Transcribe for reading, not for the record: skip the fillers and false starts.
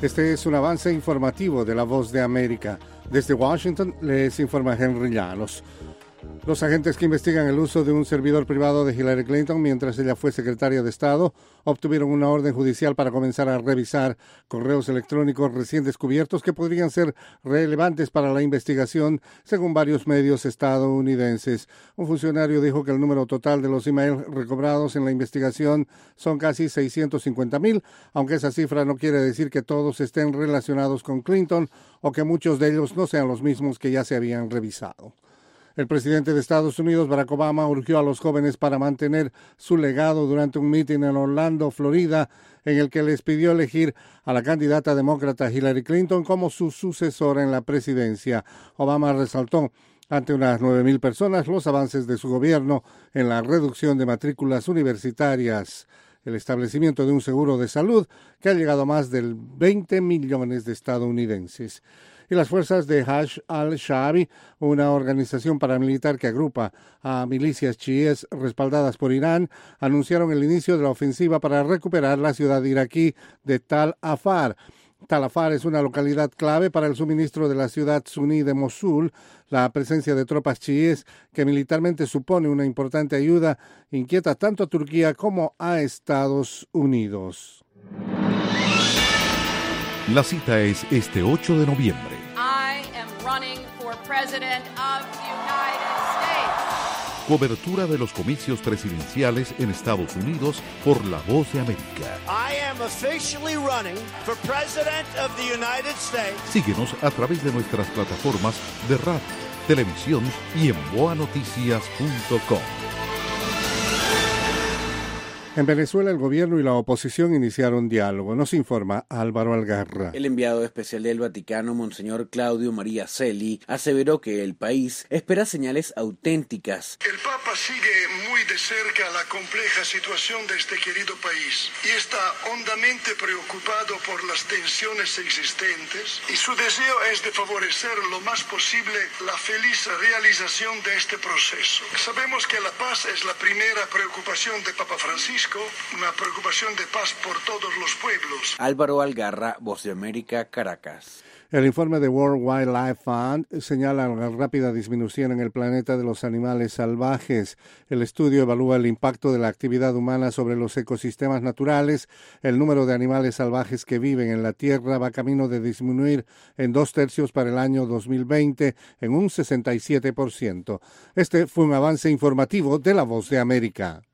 Este es un avance informativo de La Voz de América. Desde Washington les informa Henry Llanos. Los agentes que investigan el uso de un servidor privado de Hillary Clinton mientras ella fue secretaria de Estado obtuvieron una orden judicial para comenzar a revisar correos electrónicos recién descubiertos que podrían ser relevantes para la investigación, según varios medios estadounidenses. Un funcionario dijo que el número total de los emails recobrados en la investigación son casi 650,000, aunque esa cifra no quiere decir que todos estén relacionados con Clinton o que muchos de ellos no sean los mismos que ya se habían revisado. El presidente de Estados Unidos, Barack Obama, urgió a los jóvenes para mantener su legado durante un mitin en Orlando, Florida, en el que les pidió elegir a la candidata demócrata Hillary Clinton como su sucesora en la presidencia. Obama resaltó ante unas 9,000 personas los avances de su gobierno en la reducción de matrículas universitarias, el establecimiento de un seguro de salud que ha llegado a más de 20 millones de estadounidenses. Y las fuerzas de Hashd al-Shaabi, una organización paramilitar que agrupa a milicias chiíes respaldadas por Irán, anunciaron el inicio de la ofensiva para recuperar la ciudad iraquí de Tal Afar. Tal Afar es una localidad clave para el suministro de la ciudad suní de Mosul. La presencia de tropas chiíes, que militarmente supone una importante ayuda, inquieta tanto a Turquía como a Estados Unidos. La cita es este 8 de noviembre. I am running for president of the United States. Cobertura de los comicios presidenciales en Estados Unidos por La Voz de América. I am officially running for president of the United States. Síguenos a través de nuestras plataformas de radio, televisión y en boanoticias.com. En Venezuela, el gobierno y la oposición iniciaron diálogo. Nos informa Álvaro Algarra. El enviado especial del Vaticano, Monseñor Claudio María Celi, aseveró que el país espera señales auténticas. El Papa sigue muy de cerca la compleja situación de este querido país y está hondamente preocupado por las tensiones existentes y su deseo es de favorecer lo más posible la feliz realización de este proceso. Sabemos que la paz es la primera preocupación de Papa Francisco, una preocupación de paz por todos los pueblos. Álvaro Algarra, Voz de América, Caracas. El informe de World Wildlife Fund señala la rápida disminución en el planeta de los animales salvajes. El estudio evalúa el impacto de la actividad humana sobre los ecosistemas naturales. El número de animales salvajes que viven en la Tierra va camino de disminuir en 2/3 para el año 2020, en un 67%. Este fue un avance informativo de La Voz de América.